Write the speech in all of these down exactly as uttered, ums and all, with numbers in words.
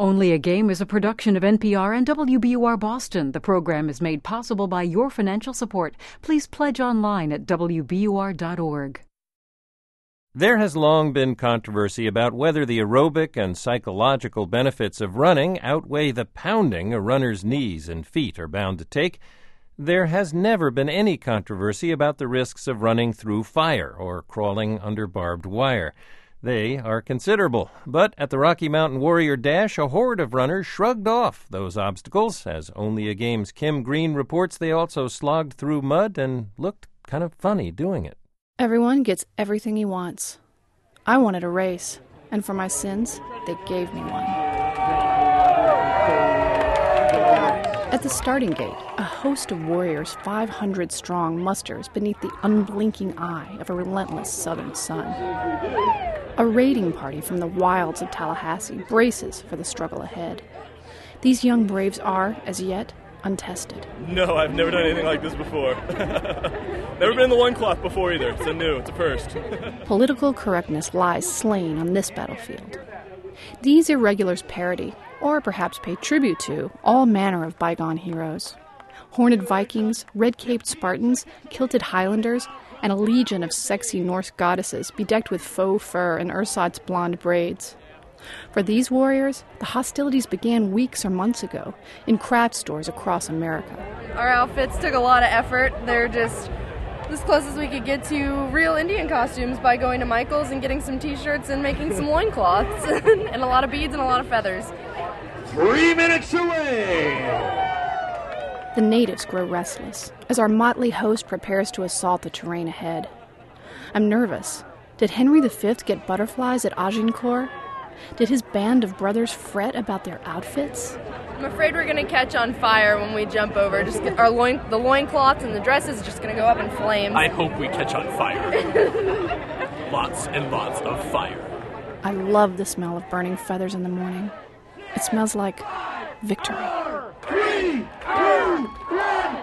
Only a Game is a production of N P R and W B U R Boston. The program is made possible by your financial support. Please pledge online at W B U R dot org. There has long been controversy about whether the aerobic and psychological benefits of running outweigh the pounding a runner's knees and feet are bound to take. There has never been any controversy about the risks of running through fire or crawling under barbed wire. They are considerable, but at the Rocky Mountain Warrior Dash, a horde of runners shrugged off those obstacles. As Only a Game's Kim Green reports, they also slogged through mud and looked kind of funny doing it. Everyone gets everything he wants. I wanted a race, and for my sins, they gave me one. At the starting gate, a host of warriors five hundred strong musters beneath the unblinking eye of a relentless southern sun. A raiding party from the wilds of Tallahassee braces for the struggle ahead. These young braves are, as yet, untested. No, I've never done anything like this before. Never been in the loincloth before either. It's a new, it's a first. Political correctness lies slain on this battlefield. These irregulars parody, or perhaps pay tribute to, all manner of bygone heroes. Horned Vikings, red-caped Spartans, kilted Highlanders, and a legion of sexy Norse goddesses bedecked with faux fur and ersatz blonde braids. For these warriors, the hostilities began weeks or months ago in craft stores across America. Our outfits took a lot of effort. They're just as close as we could get to real Indian costumes by going to Michael's and getting some t-shirts and making some loincloths and a lot of beads and a lot of feathers. Three minutes away! The natives grow restless as our motley host prepares to assault the terrain ahead. I'm nervous. Did Henry the Fifth get butterflies at Agincourt? Did his band of brothers fret about their outfits? I'm afraid we're going to catch on fire when we jump over. Just get our loin, the loincloths and the dresses are just going to go up in flames. I hope we catch on fire. Lots and lots of fire. I love the smell of burning feathers in the morning. It smells like victory. Three, two, one,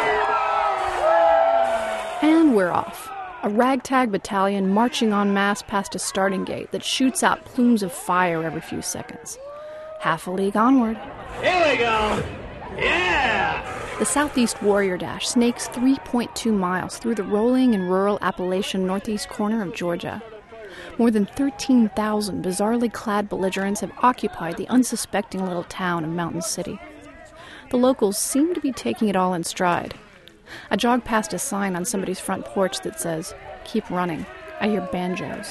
and we're off. A ragtag battalion marching en masse past a starting gate that shoots out plumes of fire every few seconds. Half a league onward. Here we go! Yeah! The Southeast Warrior Dash snakes three point two miles through the rolling and rural Appalachian northeast corner of Georgia. More than thirteen thousand bizarrely clad belligerents have occupied the unsuspecting little town of Mountain City. The locals seem to be taking it all in stride. I jog past a sign on somebody's front porch that says, "Keep running. I hear banjos."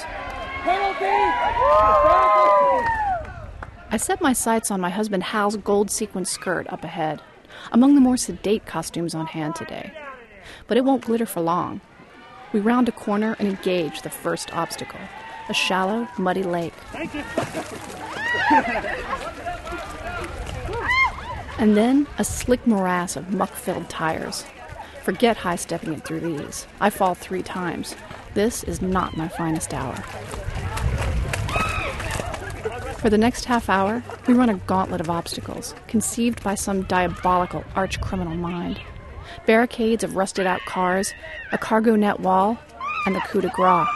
I set my sights on my husband Hal's gold sequin skirt up ahead, among the more sedate costumes on hand today. But it won't glitter for long. We round a corner and engage the first obstacle, a shallow, muddy lake. Thank you. And then a slick morass of muck-filled tires. Forget high-stepping it through these. I fall three times. This is not my finest hour. For the next half hour, we run a gauntlet of obstacles, conceived by some diabolical arch-criminal mind. Barricades of rusted-out cars, a cargo net wall, and the coup de grace.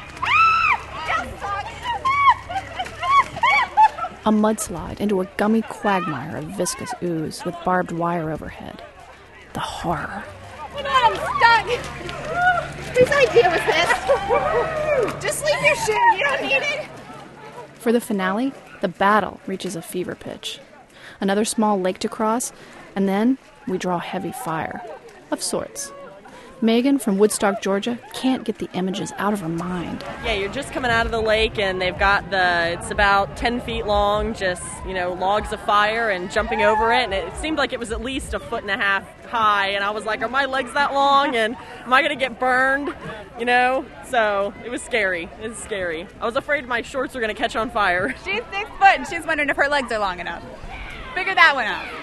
A mudslide into a gummy quagmire of viscous ooze with barbed wire overhead. The horror. Oh my God, I'm stuck! Whose idea was this? Just leave your shoe, you don't need it! For the finale, the battle reaches a fever pitch. Another small lake to cross, and then we draw heavy fire. Of sorts. Megan from Woodstock, Georgia, can't get the images out of her mind. Yeah, you're just coming out of the lake, and they've got the, it's about ten feet long, just, you know, logs of fire and jumping over it, and it seemed like it was at least a foot and a half high, and I was like, are my legs that long, and am I going to get burned, you know? So it was scary. It was scary. I was afraid my shorts were going to catch on fire. She's six foot, and she's wondering if her legs are long enough. Figure that one out.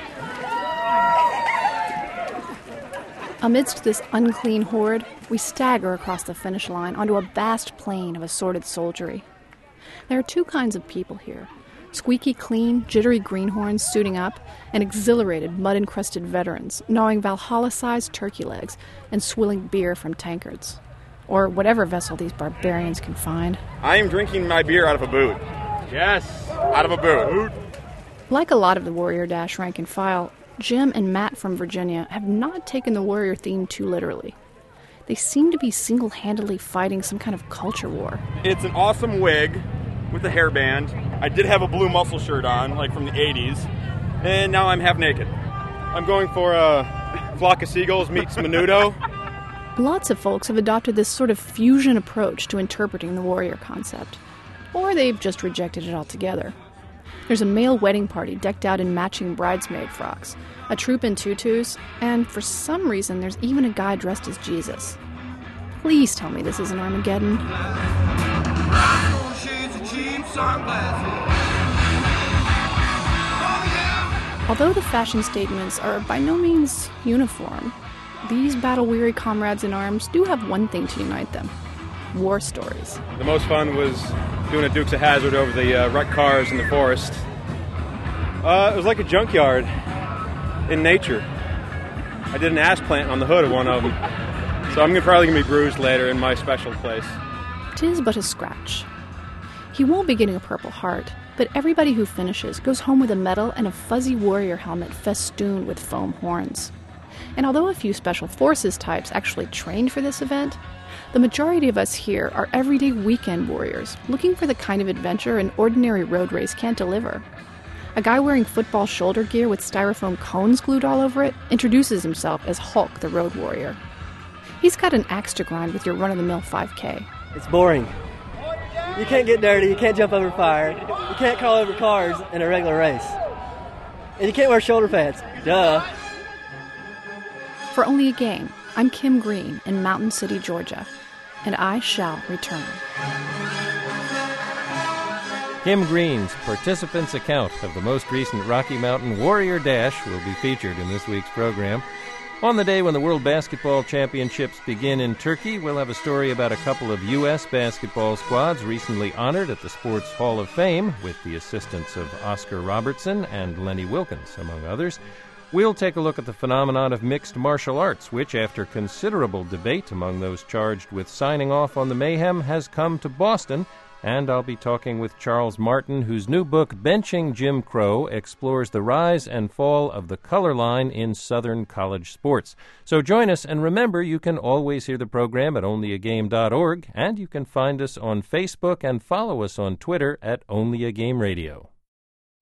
Amidst this unclean horde, we stagger across the finish line onto a vast plain of assorted soldiery. There are two kinds of people here. Squeaky clean, jittery greenhorns suiting up, and exhilarated, mud-encrusted veterans gnawing Valhalla-sized turkey legs and swilling beer from tankards. Or whatever vessel these barbarians can find. I am drinking my beer out of a boot. Yes. Out of a boot. Like a lot of the Warrior Dash rank and file, Jim and Matt from Virginia have not taken the Warrior theme too literally. They seem to be single-handedly fighting some kind of culture war. It's an awesome wig with a hairband. I did have a blue muscle shirt on, like from the eighties, and now I'm half naked. I'm going for a flock of seagulls meets Menudo. Lots of folks have adopted this sort of fusion approach to interpreting the warrior concept, or they've just rejected it altogether. There's a male wedding party decked out in matching bridesmaid frocks, a troupe in tutus, and for some reason there's even a guy dressed as Jesus. Please tell me this isn't Armageddon. Although the fashion statements are by no means uniform, these battle-weary comrades in arms do have one thing to unite them: war stories. The most fun was doing a Dukes of Hazzard over the uh, wrecked cars in the forest. Uh, it was like a junkyard in nature. I did an ass plant on the hood of one of them, so I'm probably going to be bruised later in my special place. 'Tis but a scratch. He won't be getting a Purple Heart, but everybody who finishes goes home with a medal and a fuzzy warrior helmet festooned with foam horns. And although a few Special Forces types actually trained for this event, the majority of us here are everyday weekend warriors looking for the kind of adventure an ordinary road race can't deliver. A guy wearing football shoulder gear with styrofoam cones glued all over it introduces himself as Hulk the Road Warrior. He's got an axe to grind with your run-of-the-mill five K. It's boring. You can't get dirty, you can't jump over fire, you can't crawl over cars in a regular race. And you can't wear shoulder pads. Duh. For Only a Game, I'm Kim Green in Mountain City, Georgia, and I shall return. Kim Green's participants' account of the most recent Rocky Mountain Warrior Dash will be featured in this week's program. On the day when the World Basketball Championships begin in Turkey, we'll have a story about a couple of U S basketball squads recently honored at the Sports Hall of Fame with the assistance of Oscar Robertson and Lenny Wilkens, among others. We'll take a look at the phenomenon of mixed martial arts, which, after considerable debate among those charged with signing off on the mayhem, has come to Boston. And I'll be talking with Charles Martin, whose new book, Benching Jim Crow, explores the rise and fall of the color line in Southern college sports. So join us, and remember, you can always hear the program at only a game dot org, and you can find us on Facebook and follow us on Twitter at Only a Game Radio.